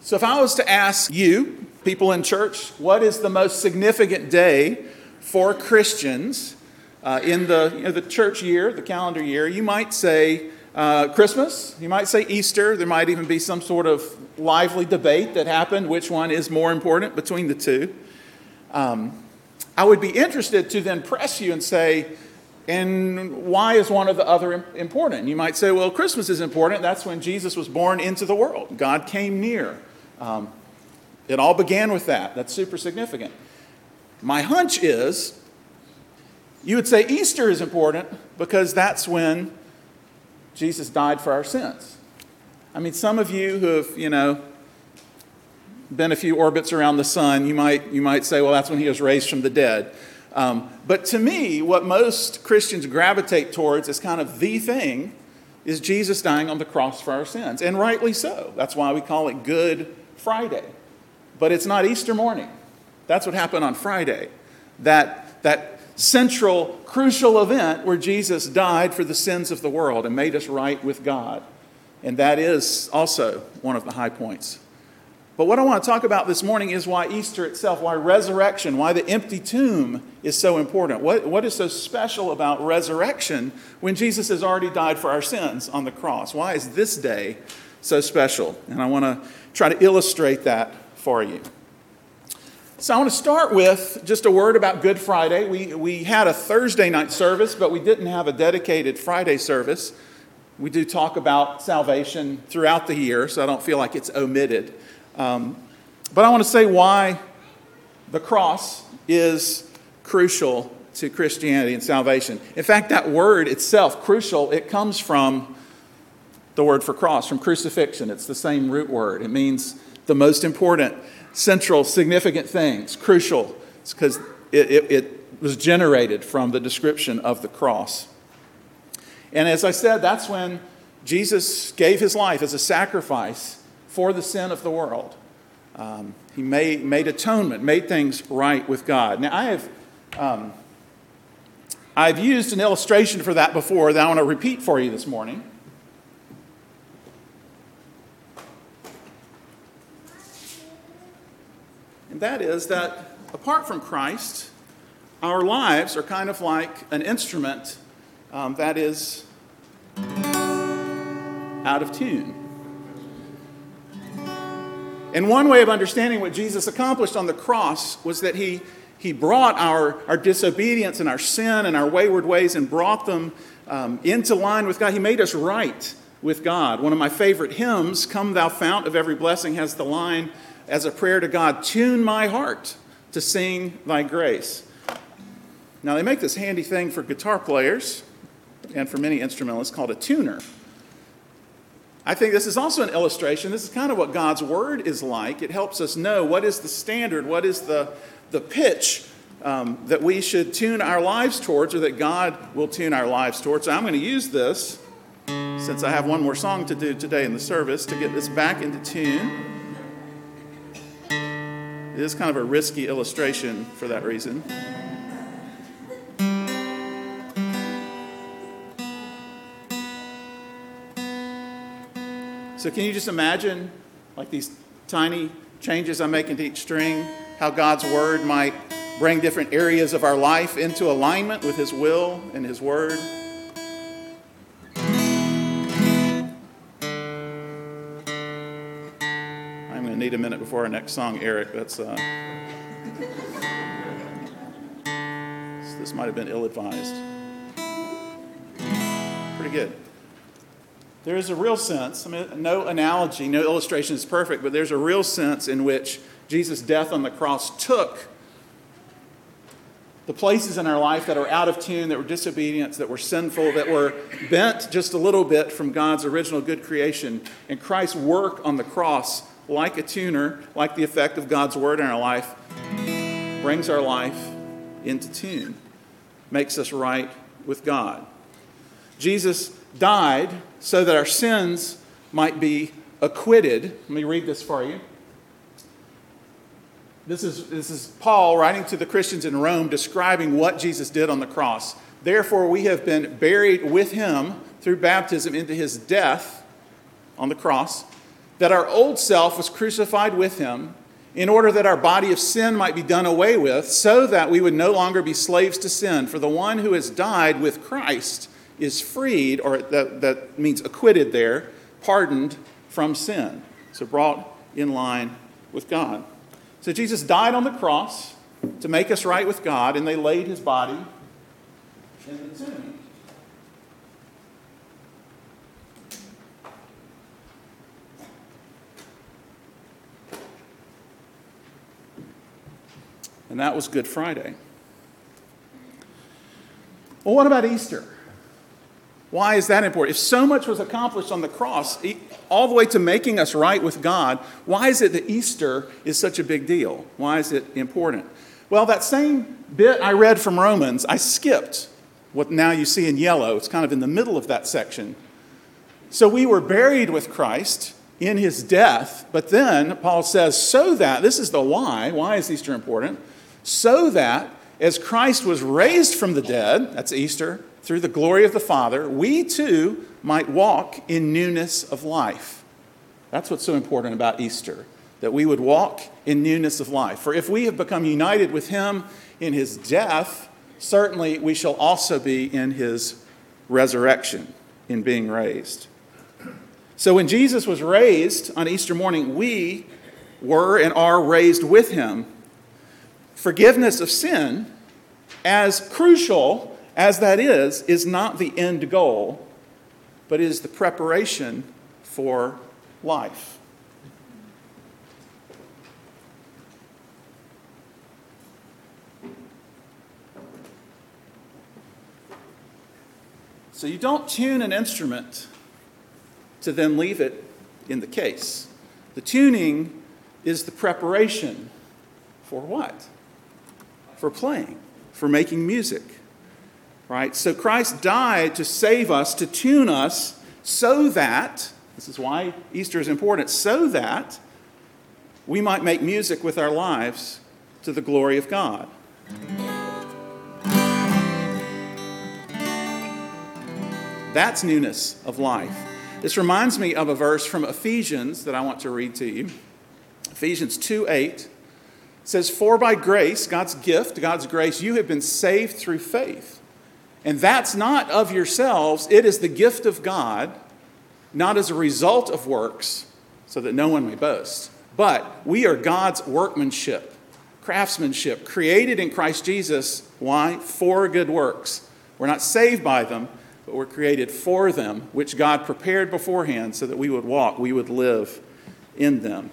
So if I was to ask you, people in church, what is the most significant day for Christians in the church year, the calendar year, you might say Christmas, you might say Easter. There might even be some sort of lively debate that happened, which one is more important between the two. I would be interested to then press you and say, and why is one or the other important? You might say, well, Christmas is important. That's when Jesus was born into the world. God came near. It all began with that. That's super significant. My hunch is you would say Easter is important because that's when Jesus died for our sins. I mean, some of you who have, been a few orbits around the sun, you might say, well, that's when he was raised from the dead. But to me, what most Christians gravitate towards as kind of the thing is Jesus dying on the cross for our sins, and rightly so. That's why we call it Good Friday. But it's not Easter morning. That's what happened on Friday. That central, crucial event where Jesus died for the sins of the world and made us right with God. And that is also one of the high points. But what I want to talk about this morning is why Easter itself, why resurrection, why the empty tomb is so important. What is so special about resurrection when Jesus has already died for our sins on the cross? Why is this day so special? And I want to try to illustrate that for you. So I want to start with just a word about Good Friday. We had a Thursday night service, but we didn't have a dedicated Friday service. We do talk about salvation throughout the year, so I don't feel like it's omitted. But I want to say why the cross is crucial to Christianity and salvation. In fact, that word itself, crucial, it comes from the word for cross, from crucifixion. It's the same root word. It means the most important, central, significant things, crucial. It's because it was generated from the description of the cross. And as I said, that's when Jesus gave his life as a sacrifice for the sin of the world. He made atonement, made things right with God. Now, I've used an illustration for that before that I want to repeat for you this morning. And that is that apart from Christ, our lives are kind of like an instrument that is out of tune. And one way of understanding what Jesus accomplished on the cross was that he brought our disobedience and our sin and our wayward ways and brought them into line with God. He made us right with God. One of my favorite hymns, Come Thou Fount of Every Blessing, has the line as a prayer to God, tune my heart to sing thy grace. Now, they make this handy thing for guitar players and for many instrumentalists called a tuner. I think this is also an illustration. This is kind of what God's Word is like. It helps us know what is the standard, what is the pitch that we should tune our lives towards, or that God will tune our lives towards. So I'm going to use this, since I have one more song to do today in the service, to get this back into tune. It is kind of a risky illustration for that reason. So can you just imagine, like these tiny changes I'm making to each string, how God's Word might bring different areas of our life into alignment with His will and His Word? I'm going to need a minute before our next song, Eric. This might have been ill-advised. Pretty good. There is a real sense, no analogy, no illustration is perfect, but there's a real sense in which Jesus' death on the cross took the places in our life that are out of tune, that were disobedient, that were sinful, that were bent just a little bit from God's original good creation. And Christ's work on the cross, like a tuner, like the effect of God's Word in our life, brings our life into tune, makes us right with God. Jesus died so that our sins might be acquitted. Let me read this for you. This is Paul writing to the Christians in Rome, describing what Jesus did on the cross. Therefore, we have been buried with him through baptism into his death on the cross, that our old self was crucified with him, in order that our body of sin might be done away with, so that we would no longer be slaves to sin. For the one who has died with Christ is freed, or that means acquitted there, pardoned from sin. So brought in line with God. So Jesus died on the cross to make us right with God, and they laid his body in the tomb. And that was Good Friday. Well, what about Easter? Why is that important? If so much was accomplished on the cross, all the way to making us right with God, why is it that Easter is such a big deal? Why is it important? Well, that same bit I read from Romans, I skipped what now you see in yellow. It's kind of in the middle of that section. So we were buried with Christ in his death, but then Paul says, so that, this is the why is Easter important? So that as Christ was raised from the dead, that's Easter, through the glory of the Father, we too might walk in newness of life. That's what's so important about Easter, that we would walk in newness of life. For if we have become united with him in his death, certainly we shall also be in his resurrection, in being raised. So when Jesus was raised on Easter morning, we were and are raised with him. Forgiveness of sin, as crucial as that is not the end goal, but is the preparation for life. So you don't tune an instrument to then leave it in the case. The tuning is the preparation for what? For playing, for making music, right? So Christ died to save us, to tune us, so that, this is why Easter is important, so that we might make music with our lives to the glory of God. That's newness of life. This reminds me of a verse from Ephesians that I want to read to you. Ephesians 2:8 says, for by grace, God's gift, God's grace, you have been saved through faith. And that's not of yourselves. It is the gift of God, not as a result of works, so that no one may boast. But we are God's workmanship, craftsmanship, created in Christ Jesus. Why? For good works. We're not saved by them, but we're created for them, which God prepared beforehand so that we would walk, we would live in them.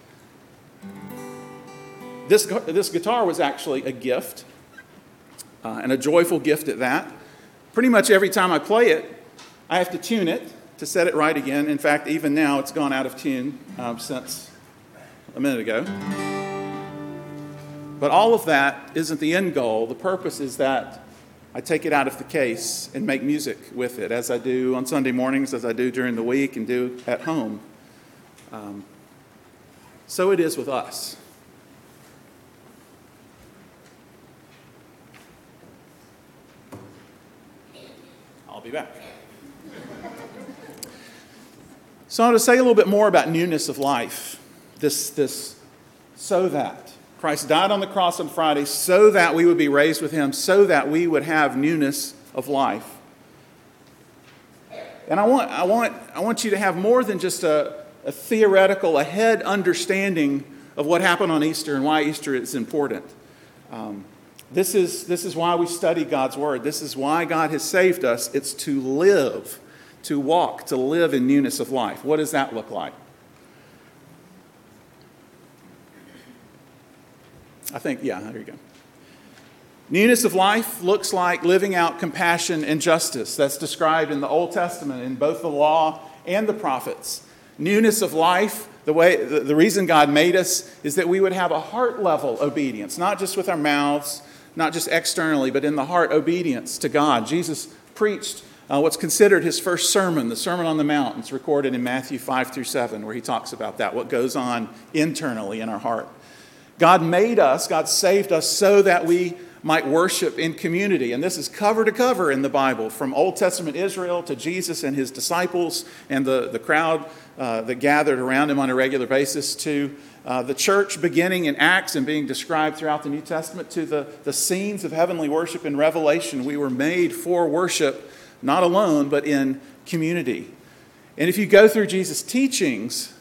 This guitar was actually a gift, and a joyful gift at that. Pretty much every time I play it, I have to tune it to set it right again. In fact, even now, it's gone out of tune since a minute ago. But all of that isn't the end goal. The purpose is that I take it out of the case and make music with it, as I do on Sunday mornings, as I do during the week, and do at home. So it is with us. I'll be back. So I want to say a little bit more about newness of life. This so that Christ died on the cross on Friday, so that we would be raised with him, so that we would have newness of life. And I want you to have more than just a theoretical, a head understanding of what happened on Easter and why Easter is important. This is why we study God's Word. This is why God has saved us. It's to live, to walk, to live in newness of life. What does that look like? there you go. Newness of life looks like living out compassion and justice. That's described in the Old Testament, in both the law and the prophets. Newness of life, the reason God made us is that we would have a heart-level obedience, not just with our mouths, not just externally, but in the heart, obedience to God. Jesus preached what's considered his first sermon, the Sermon on the Mount. It's recorded in Matthew 5-7, where he talks about that, what goes on internally in our heart. God made us, God saved us so that we might worship in community. And this is cover to cover in the Bible, from Old Testament Israel to Jesus and his disciples and the crowd that gathered around him on a regular basis, to the church beginning in Acts and being described throughout the New Testament, to the scenes of heavenly worship in Revelation. We were made for worship, not alone, but in community. And if you go through Jesus' teachings,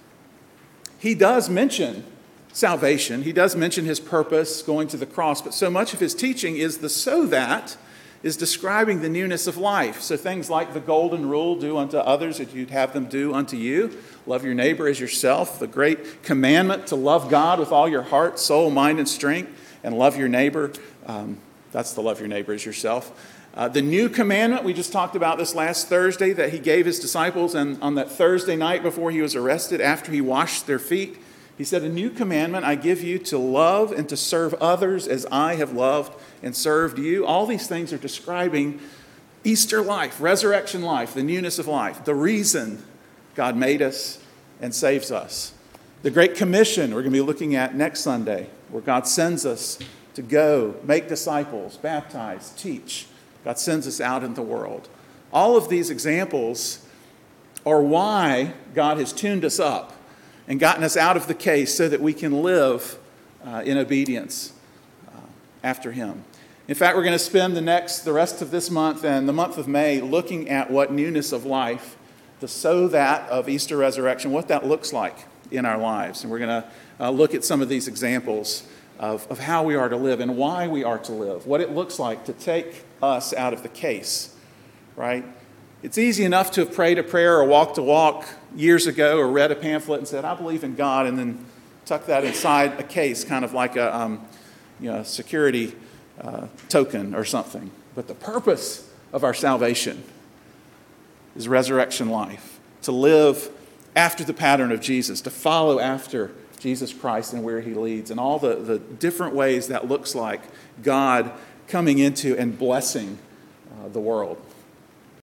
he does mention salvation. He does mention his purpose, going to the cross, but so much of his teaching is describing the newness of life. So things like the golden rule, do unto others as you'd have them do unto you. Love your neighbor as yourself. The great commandment to love God with all your heart, soul, mind, and strength, and love your neighbor. That's the love your neighbor as yourself. The new commandment, we just talked about this last Thursday, that he gave his disciples, and on that Thursday night before he was arrested, after he washed their feet, he said, "A new commandment I give you, to love and to serve others as I have loved and served you." All these things are describing Easter life, resurrection life, the newness of life, the reason God made us and saves us. The Great Commission we're going to be looking at next Sunday, where God sends us to go, make disciples, baptize, teach. God sends us out in the world. All of these examples are why God has tuned us up and gotten us out of the case so that we can live in obedience after him. In fact, we're going to spend the rest of this month and the month of May looking at what newness of life, the so that of Easter resurrection, what that looks like in our lives. And we're going to look at some of these examples of how we are to live and why we are to live, what it looks like to take us out of the case, right? It's easy enough to have prayed a prayer or walked a walk years ago or read a pamphlet and said, "I believe in God," and then tuck that inside a case, kind of like a security token or something. But the purpose of our salvation is resurrection life, to live after the pattern of Jesus, to follow after Jesus Christ and where he leads, and all the different ways that looks like God coming into and blessing the world.